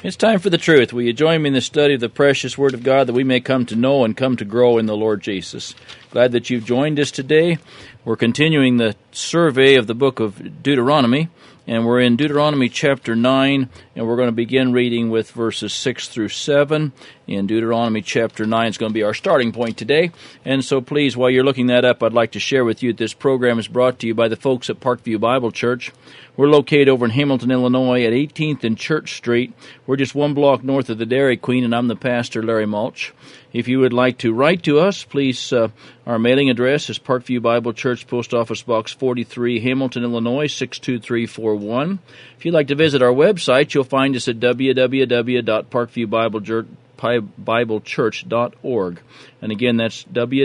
It's time for the truth. Will you join me in the study of the precious Word of God that we may come to know and come to grow in the Lord Jesus? Glad that you've joined us today. We're continuing the survey of the book of Deuteronomy, and we're in Deuteronomy chapter 9, and we're going to begin reading with verses 6 through 7. In Deuteronomy chapter 9 is going to be our starting point today. And so please, while you're looking that up, I'd like to share with you that this program is brought to you by the folks at Parkview Bible Church. We're located over in Hamilton, Illinois at 18th and Church Street. We're just one block north of the Dairy Queen, and I'm the pastor, Larry Mulch. If you would like to write to us, please, our mailing address is Parkview Bible Church, Post Office Box 43, Hamilton, Illinois, 62341. If you'd like to visit our website, you'll find us at www.parkviewbiblechurch.org. And again, that's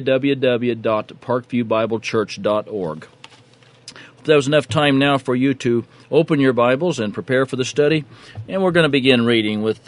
www.parkviewbiblechurch.org. That was enough time now for you to open your Bibles and prepare for the study. And we're going to begin reading with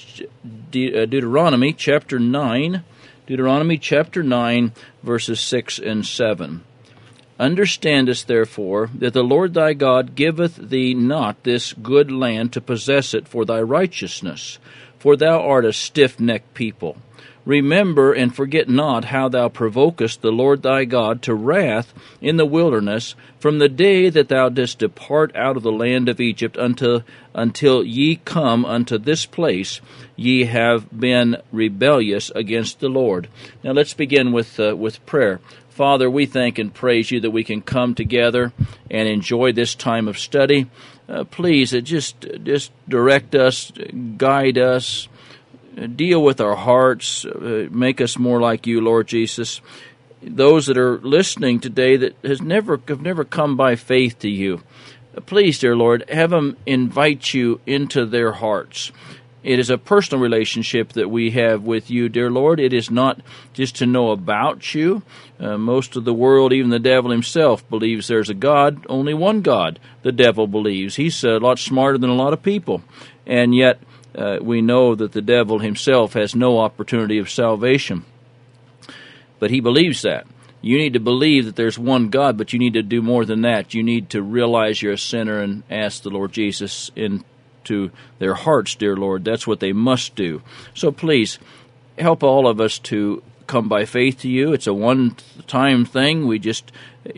Deuteronomy chapter 9. Deuteronomy chapter 9, verses 6 and 7. Understandest, therefore, that the Lord thy God giveth thee not this good land to possess it for thy righteousness, for thou art a stiff-necked people. Remember and forget not how thou provokest the Lord thy God to wrath in the wilderness from the day that thou didst depart out of the land of Egypt until ye come unto this place. Ye have been rebellious against the Lord. Now let's begin with prayer. Father, we thank and praise you that we can come together and enjoy this time of study. Please, just direct us, guide us, deal with our hearts, make us more like you, Lord Jesus. Those that are listening today that have never come by faith to you, please, dear Lord, have them invite you into their hearts. It is a personal relationship that we have with you, dear Lord. It is not just to know about you. Most of the world, even the devil himself, believes there's a God, only one God, the devil believes. He's a lot smarter than a lot of people. And yet, we know that the devil himself has no opportunity of salvation. But he believes that. You need to believe that there's one God, but you need to do more than that. You need to realize you're a sinner and ask the Lord Jesus into their hearts, dear Lord. That's what they must do. So please, help all of us to come by faith to you. It's a one-time thing. We just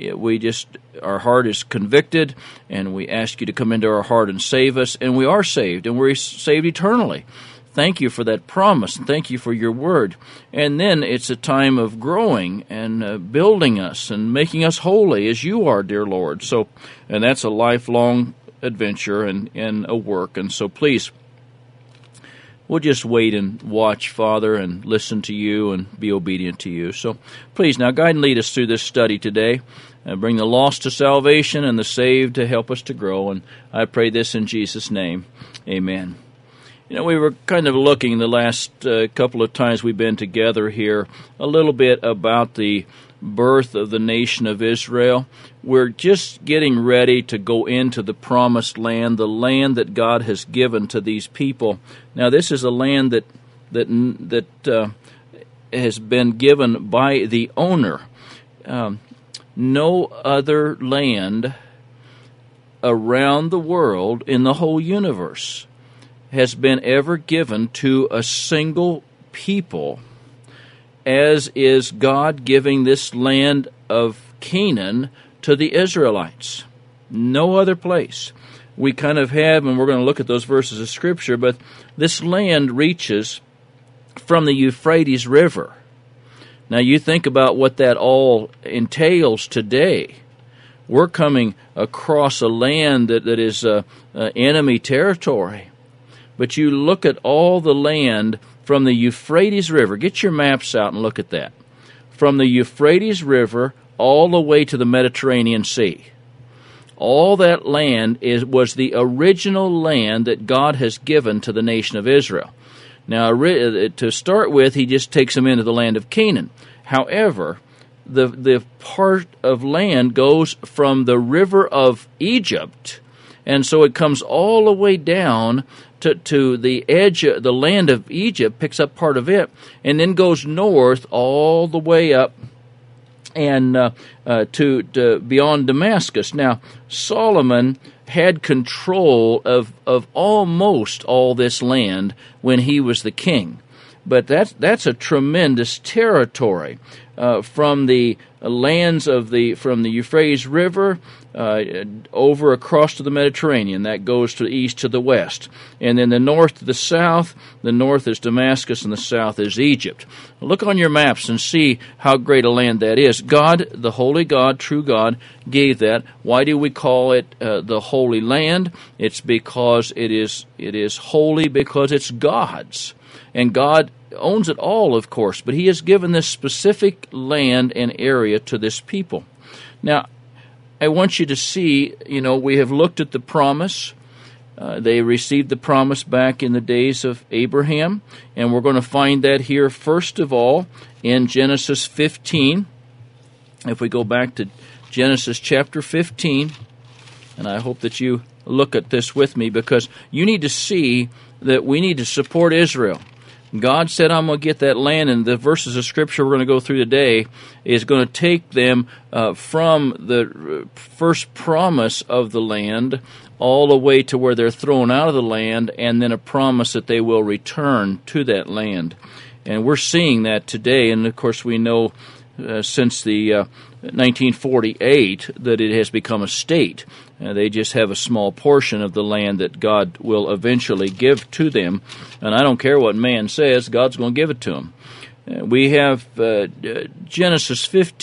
our heart is convicted, and we ask you to come into our heart and save us, and we are saved, and we're saved eternally. Thank you for that promise, and thank you for your word. And then it's a time of growing and building us and making us holy as you are, dear Lord. So, and that's a lifelong adventure and a work. And so please, we'll just wait and watch, Father, and listen to you and be obedient to you. So please, now guide and lead us through this study today. Bring the lost to salvation and the saved to help us to grow. And I pray this in Jesus' name. Amen. You know, we were kind of looking the last couple of times we've been together here a little bit about the birth of the nation of Israel. We're just getting ready to go into the promised land, the land that God has given to these people. Now, this is a land that has been given by the owner. No other land around the world in the whole universe has been ever given to a single people, as is God giving this land of Canaan to the Israelites. No other place. We kind of have, and we're going to look at those verses of Scripture, but this land reaches from the Euphrates River. Now you think about what that all entails today. We're coming across a land that is enemy territory. But you look at all the land from the Euphrates River. Get your maps out and look at that. From the Euphrates River all the way to the Mediterranean Sea. All that land was the original land that God has given to the nation of Israel. Now, to start with, he just takes them into the land of Canaan. However, the part of land goes from the river of Egypt, and so it comes all the way down to the edge, the land of Egypt, picks up part of it, and then goes north all the way up and to beyond Damascus. Now, Solomon had control of almost all this land when he was the king. But that's a tremendous territory from the lands from the Euphrates River over across to the Mediterranean. That goes to the east to the west, and then the north to the south. The north is Damascus, and the south is Egypt. Look on your maps and see how great a land that is. God, the holy God, true God, gave that. Why do we call it the Holy Land? It's because it is holy, because it's God's, and God owns it all, of course, but he has given this specific land and area to this people. Now, I want you to see, we have looked at the promise. They received the promise back in the days of Abraham, and we're going to find that here, first of all, in Genesis 15. If we go back to Genesis chapter 15, and I hope that you look at this with me, because you need to see that we need to support Israel. God said, I'm going to get that land, and the verses of Scripture we're going to go through today is going to take them from the first promise of the land all the way to where they're thrown out of the land, and then a promise that they will return to that land. And we're seeing that today, and of course we know since the 1948 that it has become a state. They just have a small portion of the land that God will eventually give to them. And I don't care what man says, God's going to give it to them. We have Genesis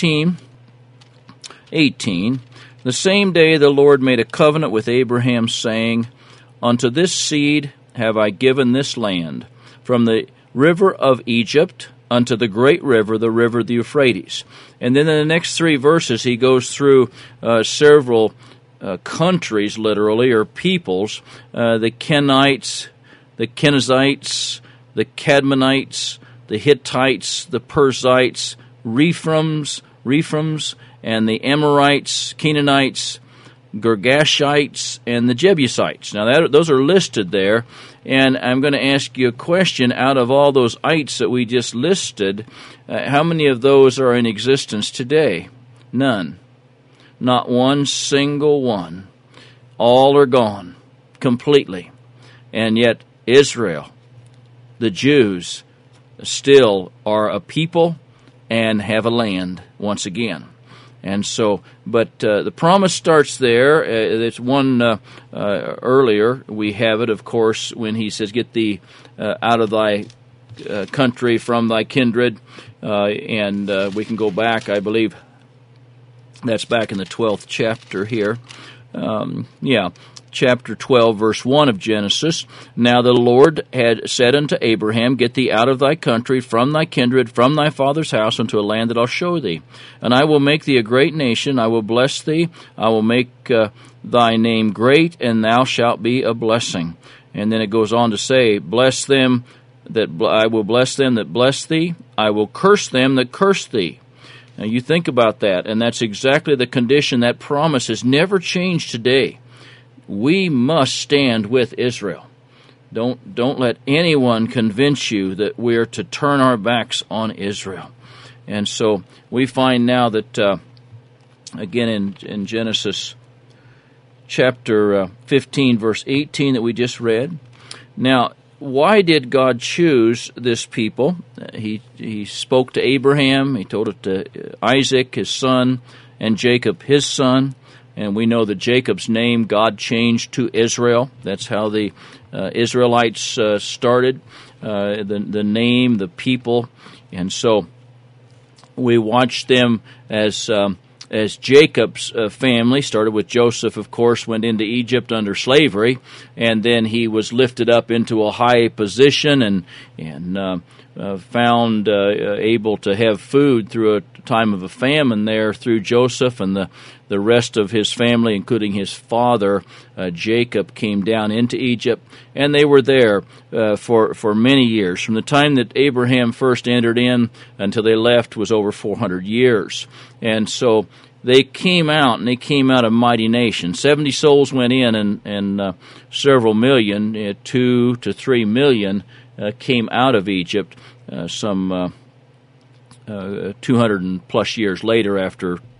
15:18. The same day the Lord made a covenant with Abraham, saying, Unto this seed have I given this land, from the river of Egypt unto the great river, the river of the Euphrates. And then in the next three verses he goes through several countries, literally, or peoples, the Kenites, the Kenizzites, the Cadmonites, the Hittites, the Perizzites, Rephaims, and the Amorites, Canaanites, Girgashites, and the Jebusites. Now, those are listed there, and I'm going to ask you a question. Out of all those ites that we just listed, how many of those are in existence today? None. Not one single one. All are gone completely. And yet Israel, the Jews, still are a people and have a land once again. And so, but the promise starts there. It's one earlier. We have it, of course, when he says, "Get thee out of thy country, from thy kindred," and we can go back. I believe that's back in the 12th chapter here. Chapter 12, verse 1 of Genesis. Now the Lord had said unto Abraham, Get thee out of thy country, from thy kindred, from thy father's house, unto a land that I'll show thee. And I will make thee a great nation. I will bless thee. I will make thy name great, and thou shalt be a blessing. And then it goes on to say, Bless them that I will bless them that bless thee. I will curse them that curse thee. Now you think about that, and that's exactly the condition. That promise has never changed today. We must stand with Israel. Don't let anyone convince you that we're to turn our backs on Israel. And so we find now that, again in Genesis chapter 15, verse 18 that we just read. Now, why did God choose this people? He spoke to Abraham. He told it to Isaac, his son, and Jacob, his son. And we know that Jacob's name God changed to Israel. That's how the Israelites started, the name, the people. And so we watch them as Jacob's family started with Joseph, of course, went into Egypt under slavery, and then he was lifted up into a high position and found able to have food through a time of a famine there through Joseph, and the rest of his family, including his father, Jacob, came down into Egypt, and they were there for many years. From the time that Abraham first entered in until they left was over 400 years. And so they came out, and they came out a mighty nation. 70 souls went in, and several million, 2 to 3 million, came out of Egypt some 200 and plus years later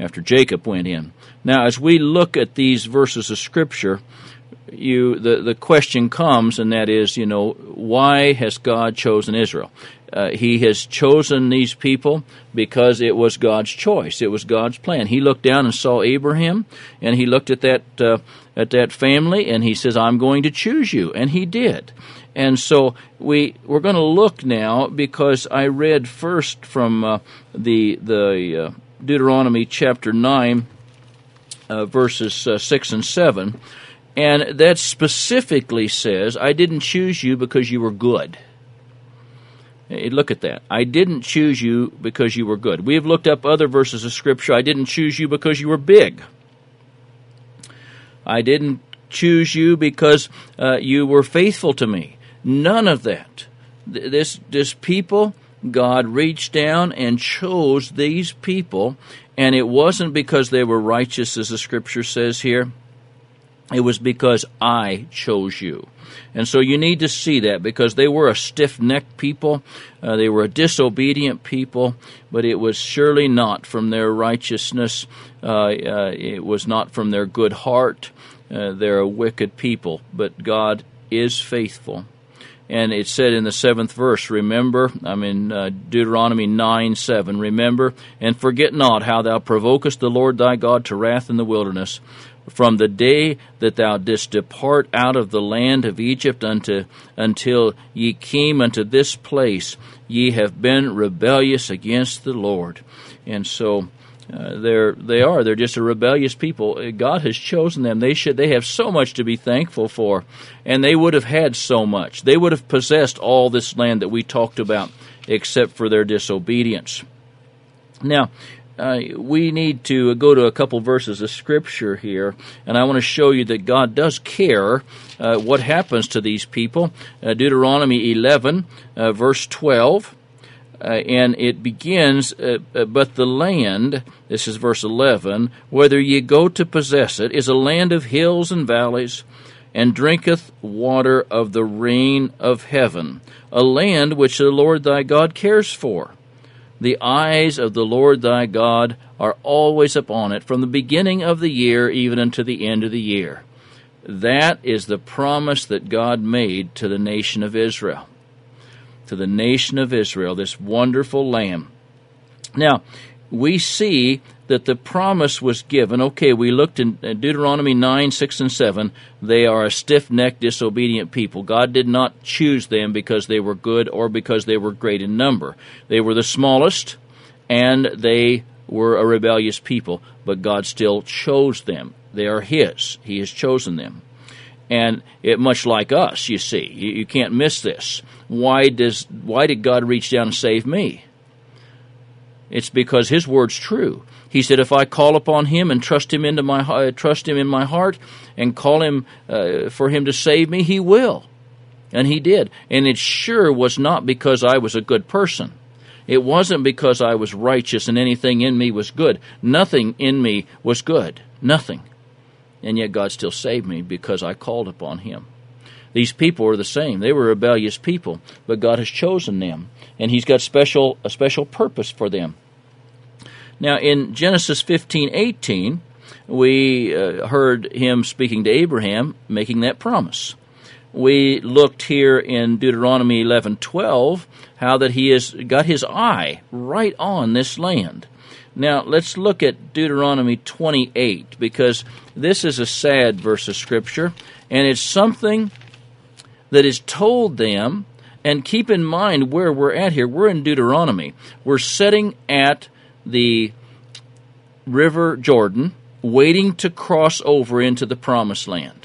after Jacob went in. Now, as we look at these verses of Scripture, the question comes, and that is, why has God chosen Israel? He has chosen these people because it was God's choice. It was God's plan. He looked down and saw Abraham, and he looked at that family, and he says, I'm going to choose you. And he did. And so we're going to look now, because I read first from the Deuteronomy chapter 9, verses 6 and 7, and that specifically says, I didn't choose you because you were good. Look at that. I didn't choose you because you were good. We have looked up other verses of Scripture. I didn't choose you because you were big. I didn't choose you because you were faithful to me. None of that. This people, God reached down and chose these people, and it wasn't because they were righteous, as the Scripture says here. It was because I chose you. And so you need to see that, because they were a stiff-necked people. They were a disobedient people, but it was surely not from their righteousness. It was not from their good heart. They're a wicked people, but God is faithful. And it said in the 7th verse, remember, Deuteronomy 9:7, remember, and forget not how thou provokest the Lord thy God to wrath in the wilderness, from the day that thou didst depart out of the land of Egypt until ye came unto this place, ye have been rebellious against the Lord. And so they're just a rebellious people. God has chosen them. They have so much to be thankful for, and they would have had so much. They would have possessed all this land that we talked about, except for their disobedience. Now, we need to go to a couple verses of Scripture here, and I want to show you that God does care what happens to these people. Deuteronomy 11, verse 12, and it begins, but the land, this is verse 11, whether ye go to possess it, is a land of hills and valleys, and drinketh water of the rain of heaven, a land which the Lord thy God cares for. The eyes of the Lord thy God are always upon it, from the beginning of the year even unto the end of the year. That is the promise that God made to the nation of Israel. To the nation of Israel, this wonderful land. Now, we see that the promise was given. Okay, we looked in Deuteronomy 9, 6, and 7. They are a stiff-necked, disobedient people. God did not choose them because they were good or because they were great in number. They were the smallest, and they were a rebellious people, but God still chose them. They are His. He has chosen them. And much like us, you see, you can't miss this. Why did God reach down and save me? It's because His word's true. He said, if I call upon Him and trust Him in my heart, and call Him for Him to save me, He will. And He did. And it sure was not because I was a good person. It wasn't because I was righteous and anything in me was good. Nothing in me was good. Nothing. And yet God still saved me because I called upon Him. These people are the same. They were rebellious people, but God has chosen them, and He's got a special purpose for them. Now, in Genesis 15:18, we heard Him speaking to Abraham, making that promise. We looked here in Deuteronomy 11:12 how that He has got His eye right on this land. Now, let's look at Deuteronomy 28, because this is a sad verse of Scripture, and it's something that is told them. And keep in mind where we're at here. We're in Deuteronomy. We're sitting at the River Jordan, waiting to cross over into the Promised Land.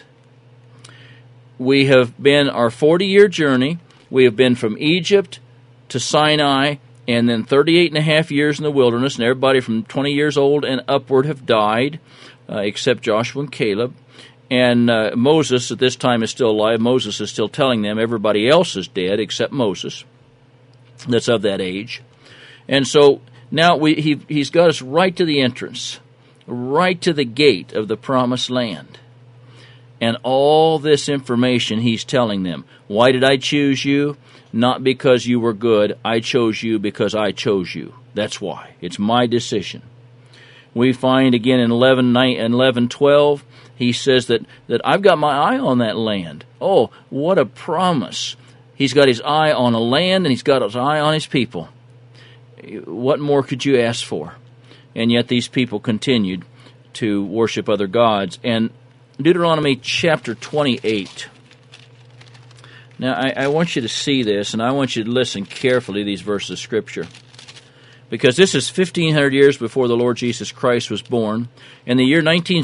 We have been our 40-year journey. We have been from Egypt to Sinai, and then 38 and a half years in the wilderness, and everybody from 20 years old and upward have died, except Joshua and Caleb. And Moses at this time is still alive. Moses is still telling them everybody else is dead except Moses. That's of that age. And so now he's got us right to the entrance, right to the gate of the Promised Land. And all this information He's telling them. Why did I choose you? Not because you were good. I chose you because I chose you. That's why. It's my decision. We find again in 11:12, he says that I've got my eye on that land. Oh, what a promise. He's got his eye on a land, and he's got his eye on his people. What more could you ask for? And yet these people continued to worship other gods. And Deuteronomy chapter 28. Now, I want you to see this, and I want you to listen carefully to these verses of Scripture, because this is 1,500 years before the Lord Jesus Christ was born. In the year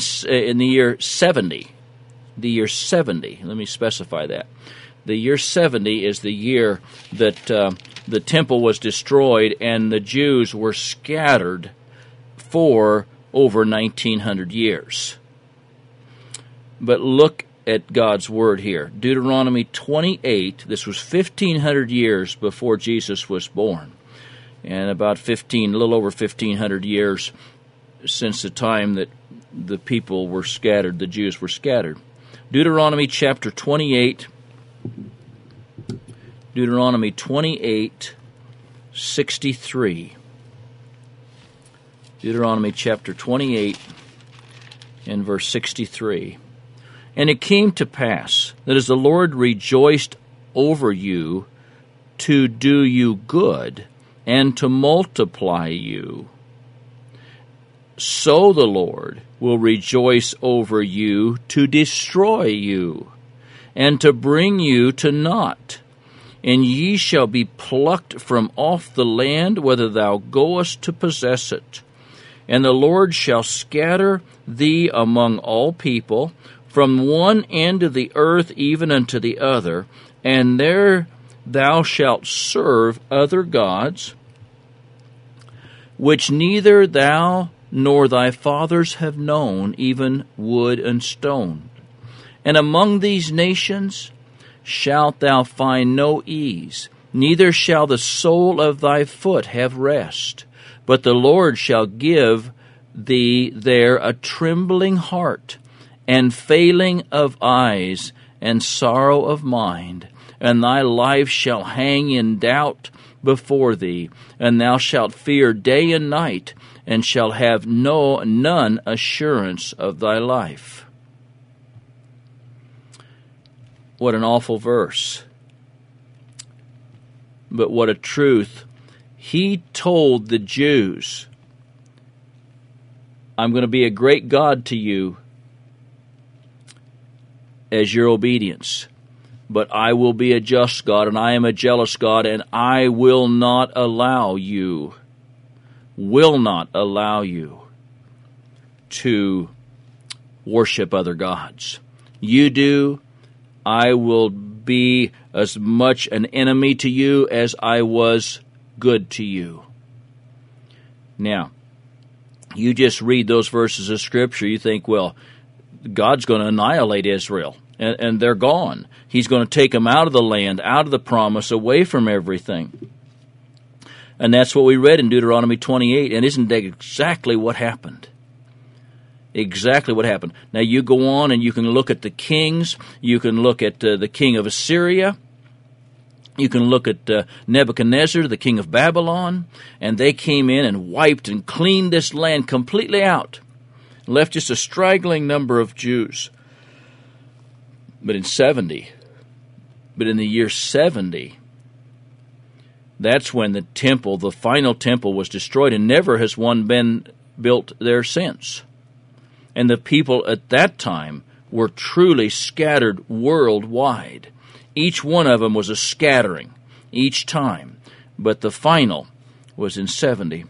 70, the year 70, let me specify that. The year 70 is the year that the temple was destroyed and the Jews were scattered for over 1,900 years. But look at God's word here. Deuteronomy 28, this was 1,500 years before Jesus was born, and about a little over 1,500 years since the time that the people were scattered, the Jews were scattered. Deuteronomy chapter 28, Deuteronomy 28, 63. Deuteronomy chapter 28 and verse 63. And it came to pass that as the Lord rejoiced over you to do you good and to multiply you, so the Lord will rejoice over you to destroy you and to bring you to naught. And ye shall be plucked from off the land whither thou goest to possess it. And the Lord shall scatter thee among all people, from one end of the earth even unto the other, and there thou shalt serve other gods, which neither thou nor thy fathers have known, even wood and stone. And among these nations shalt thou find no ease, neither shall the sole of thy foot have rest, but the Lord shall give thee there a trembling heart, and failing of eyes, and sorrow of mind, and thy life shall hang in doubt before thee, and thou shalt fear day and night, and shalt have none assurance of thy life. What an awful verse. But what a truth. He told the Jews, I'm going to be a great God to you as your obedience, but I will be a just God, and I am a jealous God, and I will not allow you to worship other gods. You do, I will be as much an enemy to you as I was good to you. Now, you just read those verses of Scripture, you think, well, God's going to annihilate Israel, and they're gone. He's going to take them out of the land, out of the promise, away from everything. And that's what we read in Deuteronomy 28, and isn't that exactly what happened? Exactly what happened. Now you go on and you can look at the kings. You can look at the king of Assyria. You can look at Nebuchadnezzar, the king of Babylon, and they came in and wiped and cleaned this land completely out, left just a straggling number of Jews. But in the year 70, that's when the temple, the final temple, was destroyed, and never has one been built there since. And the people at that time were truly scattered worldwide. Each one of them was a scattering each time, but the final was in 70.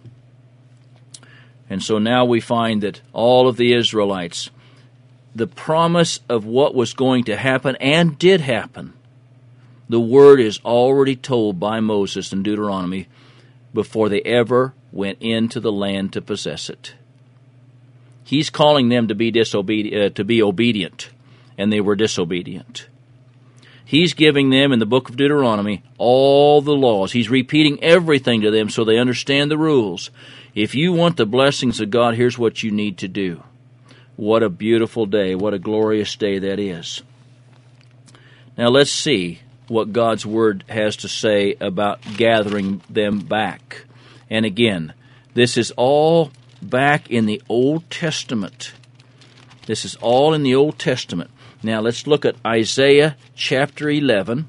And so now we find that all of the Israelites, the promise of what was going to happen and did happen, the word is already told by Moses in Deuteronomy before they ever went into the land to possess it. He's calling them to be obedient, and they were disobedient. He's giving them in the book of Deuteronomy all the laws. He's repeating everything to them so they understand the rules. If you want the blessings of God, here's what you need to do. What a beautiful day. What a glorious day that is. Now let's see what God's Word has to say about gathering them back. And again, this is all back in the Old Testament. This is all in the Old Testament. Now let's look at Isaiah chapter 11.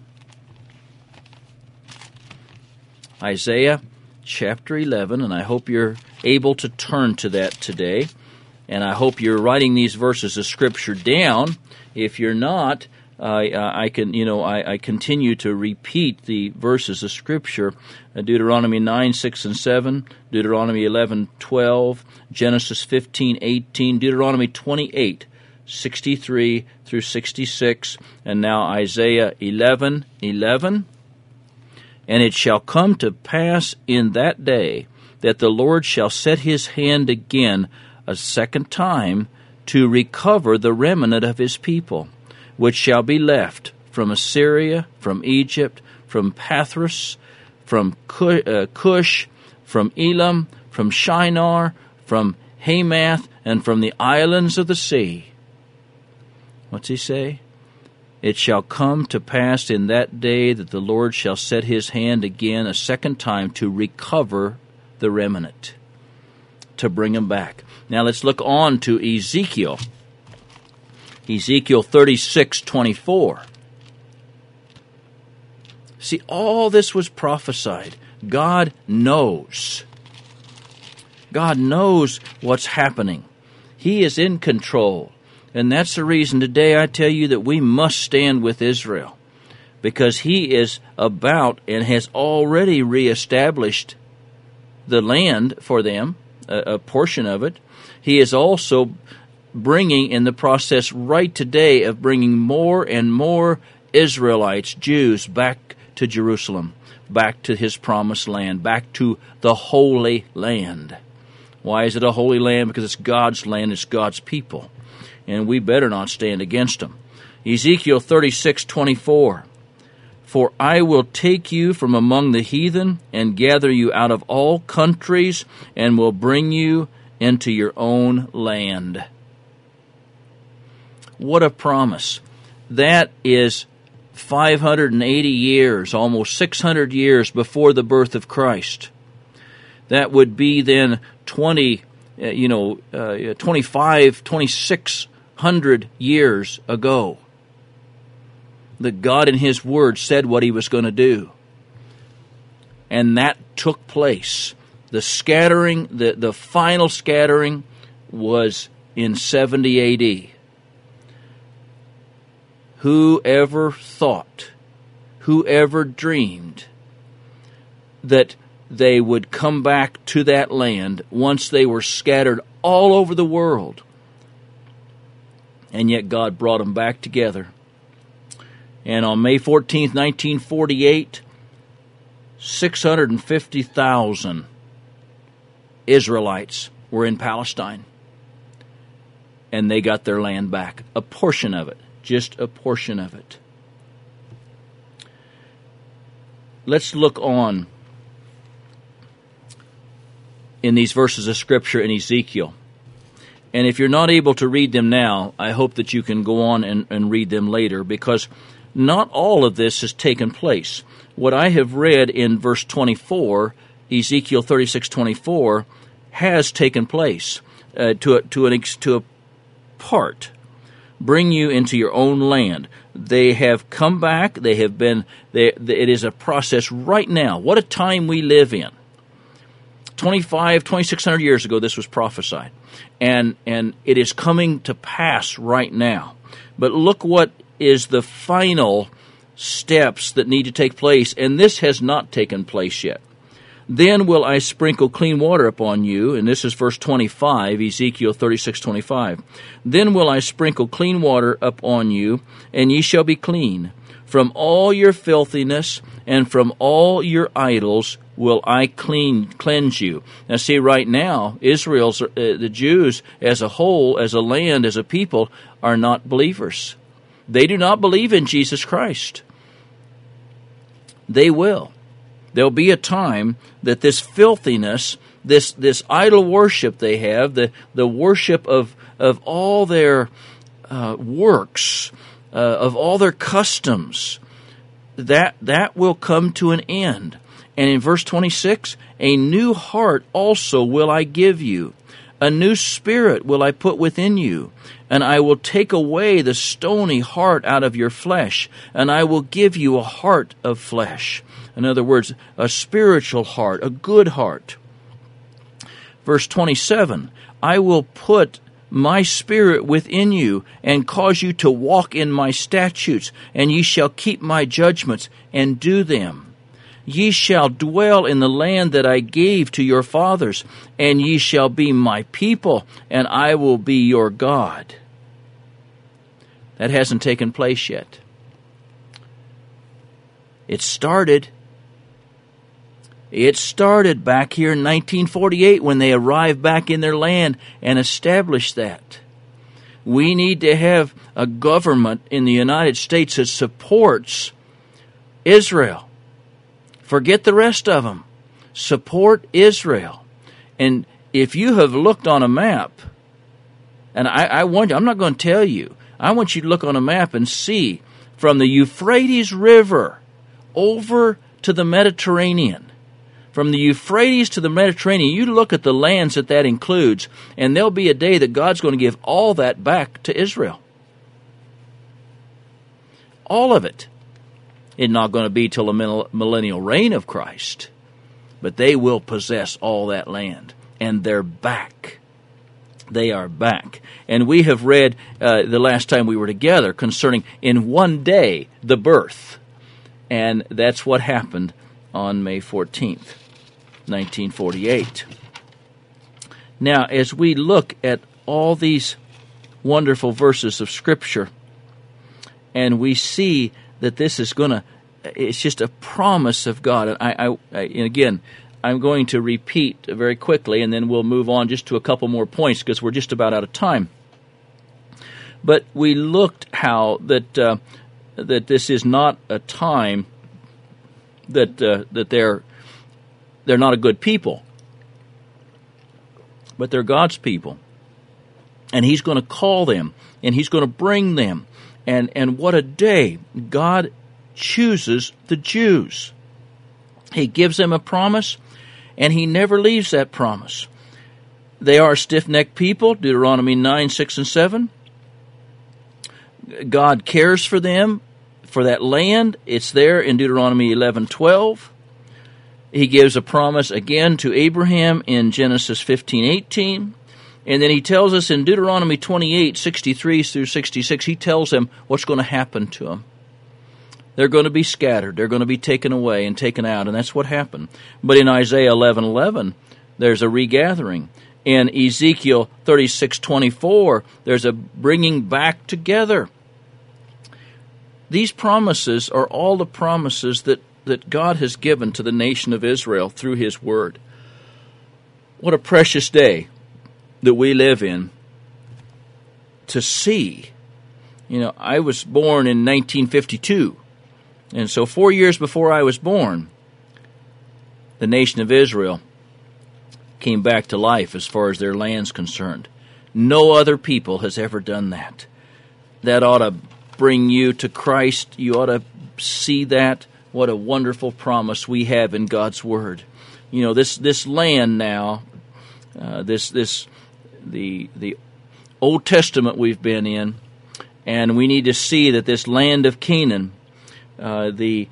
Isaiah chapter 11, and I hope you're able to turn to that today. And I hope you're writing these verses of Scripture down. If you're not, I continue to repeat the verses of Scripture: Deuteronomy 9, 6, and 7, Deuteronomy 11, 12, Genesis 15, 18, Deuteronomy 28, 63 through 66, and now Isaiah 11, 11. And it shall come to pass in that day that the Lord shall set his hand again a second time to recover the remnant of his people, which shall be left from Assyria, from Egypt, from Pathros, from Cush, from Elam, from Shinar, from Hamath, and from the islands of the sea. What's he say? It shall come to pass in that day that the Lord shall set his hand again a second time to recover the remnant, to bring them back. Now let's look on to Ezekiel. Ezekiel 36:24. See, all this was prophesied. God knows. God knows what's happening. He is in control. And that's the reason today I tell you that we must stand with Israel, because he is about and has already reestablished the land for them, a portion of it. He is also bringing, in the process right today, of bringing more and more Israelites, Jews, back to Jerusalem, back to his promised land, back to the Holy Land. Why is it a holy land? Because it's God's land, it's God's people. And we better not stand against them. Ezekiel 36:24. For I will take you from among the heathen and gather you out of all countries and will bring you into your own land. What a promise. That is 580 years, almost 600 years before the birth of Christ. That would be then 2,600 years ago, that God in his word said what he was going to do. And that took place. The scattering, the final scattering was in 70 A.D. Whoever thought, whoever dreamed that they would come back to that land once they were scattered all over the world? And yet God brought them back together. And on May 14th, 1948, 650,000 Israelites were in Palestine. And they got their land back. A portion of it. Just a portion of it. Let's look on in these verses of Scripture in Ezekiel. And if you're not able to read them now, I hope that you can go on and read them later, because not all of this has taken place. What I have read in verse 24, Ezekiel 36:24, has taken place to a part. Bring you into your own land. They have come back. They have been. It is a process right now. What a time we live in. 2,600 years ago, this was prophesied. And it is coming to pass right now. But look what is the final steps that need to take place, and this has not taken place yet. Then will I sprinkle clean water upon you, and this is verse 25, Ezekiel 36:25. Then will I sprinkle clean water upon you, and ye shall be clean. From all your filthiness and from all your idols will I cleanse you. Now see, right now, Israel's, the Jews as a whole, as a land, as a people, are not believers. They do not believe in Jesus Christ. They will. There'll be a time that this filthiness, this idol worship they have, the worship of all their works, of all their customs, that will come to an end. And in verse 26, a new heart also will I give you. A new spirit will I put within you, and I will take away the stony heart out of your flesh, and I will give you a heart of flesh. In other words, a spiritual heart, a good heart. Verse 27, I will put my spirit within you, and cause you to walk in my statutes, and ye shall keep my judgments, and do them. Ye shall dwell in the land that I gave to your fathers, and ye shall be my people, and I will be your God. That hasn't taken place yet. It started. It started back here in 1948 when they arrived back in their land and established that. We need to have a government in the United States that supports Israel. Forget the rest of them. Support Israel. And if you have looked on a map, and I want you, I'm not going to tell you, I want you to look on a map and see from the Euphrates River over to the Mediterranean. From the Euphrates to the Mediterranean, you look at the lands that includes, and there'll be a day that God's going to give all that back to Israel. All of it. It's not going to be till the millennial reign of Christ, but they will possess all that land, and they're back. They are back. And we have read the last time we were together concerning in one day the birth, and that's what happened on May 14th, 1948. Now, as we look at all these wonderful verses of Scripture, and we see that this is it's just a promise of God. And again, I'm going to repeat very quickly, and then we'll move on just to a couple more points because we're just about out of time. But we looked how that this is not a time that they're not a good people, but they're God's people, and He's going to call them, and He's going to bring them. And what a day. God chooses the Jews. He gives them a promise, and He never leaves that promise. They are a stiff-necked people, Deuteronomy 9, 6, and 7. God cares for them, for that land. It's there in Deuteronomy 11, 12. He gives a promise again to Abraham in Genesis 15, 18. And then He tells us in Deuteronomy 28, 63 through 66, He tells them what's going to happen to them. They're going to be scattered. They're going to be taken away and taken out, and that's what happened. But in Isaiah 11:11, there's a regathering. In Ezekiel 36:24, there's a bringing back together. These promises are all the promises that God has given to the nation of Israel through His Word. What a precious day that we live in to see. You know, I was born in 1952, and so 4 years before I was born, the nation of Israel came back to life as far as their land's concerned. No other people has ever done that. That ought to bring you to Christ. You ought to see that. What a wonderful promise we have in God's Word. You know, this land now, the Old Testament we've been in, and we need to see that this land of Canaan, is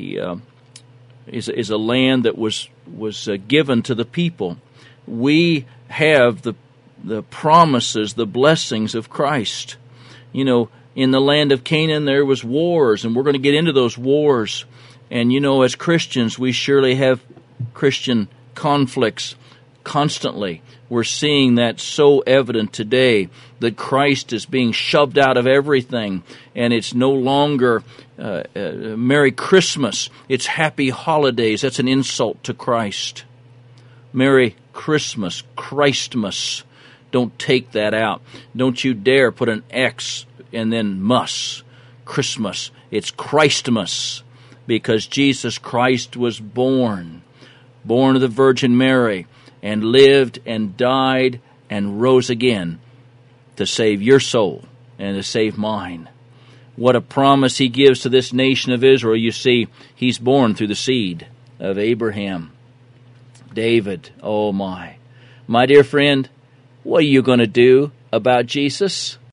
a land that was given to the people. We have the promises, the blessings of Christ. You know, in the land of Canaan there was wars, and we're going to get into those wars. And you know, as Christians, we surely have Christian conflicts constantly. We're seeing that so evident today, that Christ is being shoved out of everything, and it's no longer Merry Christmas. It's Happy Holidays. That's an insult to Christ. Merry Christmas, Christmas. Don't take that out. Don't you dare put an X and then mus. Christmas. It's Christmas, because Jesus Christ was born of the Virgin Mary, and lived and died and rose again to save your soul and to save mine. What a promise He gives to this nation of Israel. You see, He's born through the seed of Abraham, David. Oh my. My dear friend, What are you going to do about Jesus?